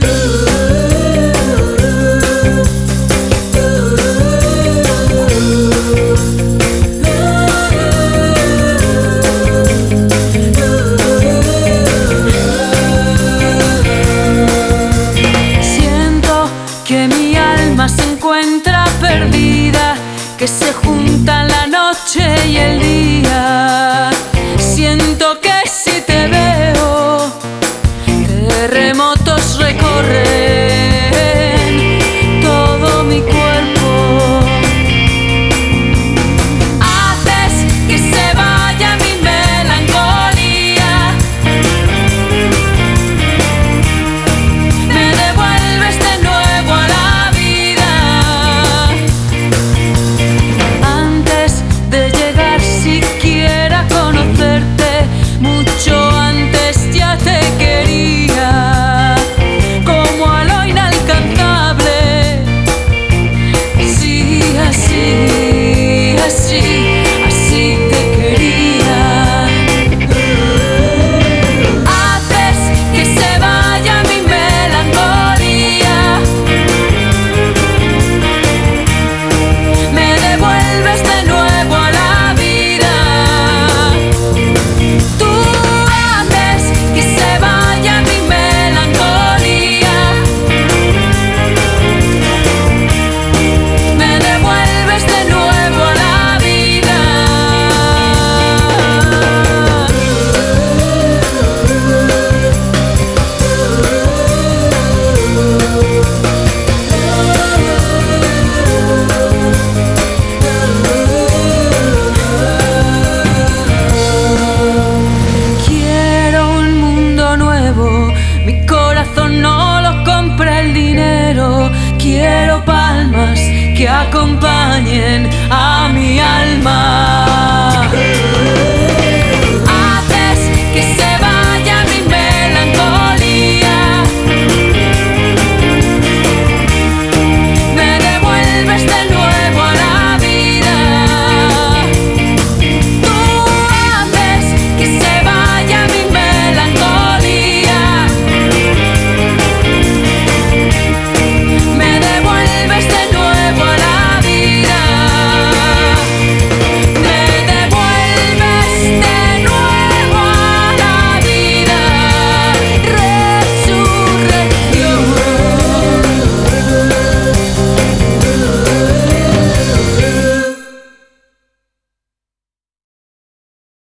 Que se juntan la noche y el día. Siento que si te veo, terremotos recorren todo mi cuerpo. Haces que se vaya mi melancolía, me devuelves de nuevo a la vida. De llegar siquiera a conocerte, mucho antes ya te quería, como a lo inalcanzable. Sí, así, así, así te quería. Haces que se vaya mi melancolía, me devuelves de nuevo a la vida. Tú haces que se vaya mi melancolía, me devuelves de nuevo a la vida. Mi corazón no lo compra el dinero. Quiero palmas que acompañen a